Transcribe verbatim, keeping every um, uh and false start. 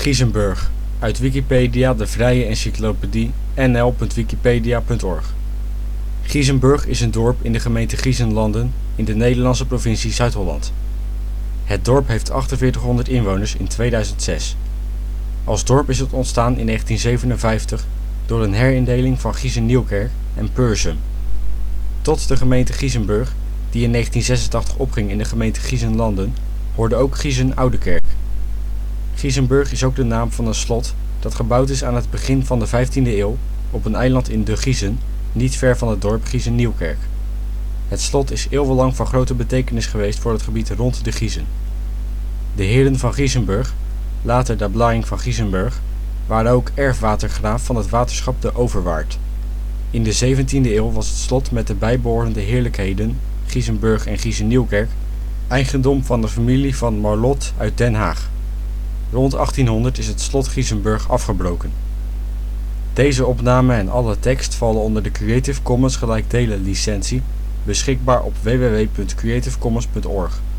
Giezenburg, uit Wikipedia, de vrije encyclopedie. n l punt wikipedia punt org. Giezenburg is een dorp in de gemeente Giessenlanden in de Nederlandse provincie Zuid-Holland. Het dorp heeft achtenveertighonderd inwoners in tweeduizend zes. Als dorp is het ontstaan in negentien zevenenvijftig door een herindeling van Giesen-Nieuwkerk en Peursum. Tot de gemeente Giezenburg, die in negentien zesentachtig opging in de gemeente Giessenlanden, hoorde ook Giesen-Oudekerk. Giezenburg is ook de naam van een slot dat gebouwd is aan het begin van de vijftiende eeuw op een eiland in De Giezen, niet ver van het dorp Giesen-Nieuwkerk. Het slot is eeuwenlang van grote betekenis geweest voor het gebied rond De Giezen. De heren van Giezenburg, later de Blaing van Giezenburg, waren ook erfwatergraaf van het waterschap de Overwaard. In de zeventiende eeuw was het slot met de bijbehorende heerlijkheden, Giezenburg en Giesen-Nieuwkerk, eigendom van de familie van Marlot uit Den Haag. Rond achttienhonderd is het slot Giezenburg afgebroken. Deze opname en alle tekst vallen onder de Creative Commons gelijkdelen licentie, beschikbaar op w w w punt creative commons punt org.